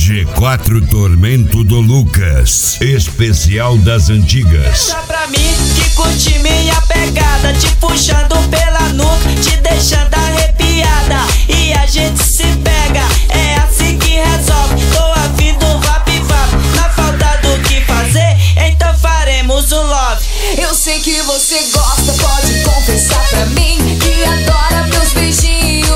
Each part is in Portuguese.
G4 Tormento do Lucas, especial das antigas. Deixa pra mim que curte minha pegada, te puxando pela nuca, te deixando arrepiada. E a gente se pega, é assim que resolve. Tô a fim do vap-vap, na falta do que fazer, então faremos o love. Eu sei que você gosta, pode confessar pra mim que adora meus beijinhos.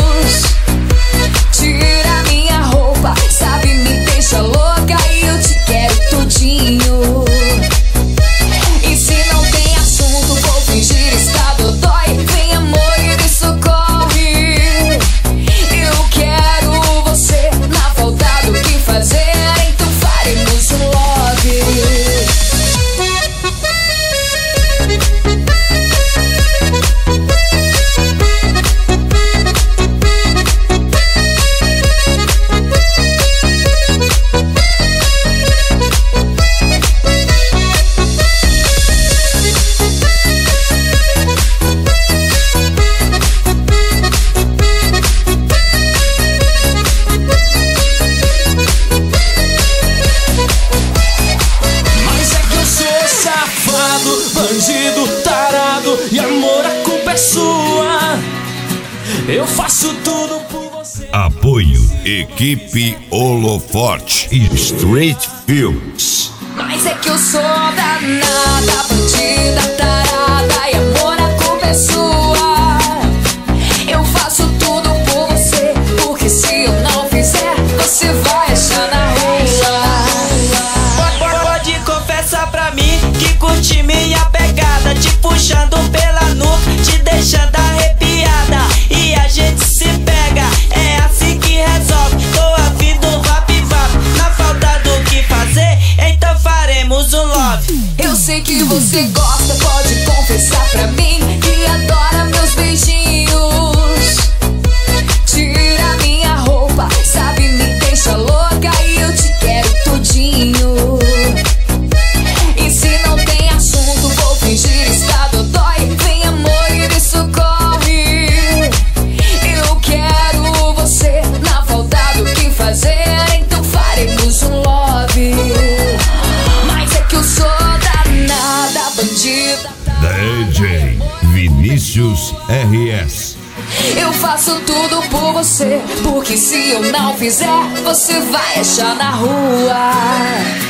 Tira minha roupa, sabe, me deixa louca e eu te quero tudinho. E se não tem assunto, vou fingir estar dodói. Vem amor e me socorre. Eu quero você, na falta do que fazer, então faremos um love. Bandido, tarado, e amor, a culpa é sua. Eu faço tudo por você. Apoio Equipe Holoforte e Street Films. Mas é que eu sou danada, bandida, tarada, e amor, a culpa é sua. Eu faço tudo por você, porque se eu não fizer, você vai achar na rua. Pode confessar pra mim que curte minha pegada, te puxando pela nuca, te deixando arrepiada. E a gente se pega, é assim que resolve. Tô a fim do vap-vap, na falta do que fazer, então faremos um love. Eu sei que você gosta, pode confessar pra mim que adora meus beijinhos. Tira minha roupa, sabe, me deixa louca e eu te quero tudinho. E se não tem assunto, vou fingir estar dodói. Vem amor e me socorre. Eu quero você, na falta do que fazer, então faremos um love. Mas é que eu sou danada, bandida, DJ Vinícius RS. eu faço tudo por você, porque se eu não fizer, você vai achar na rua.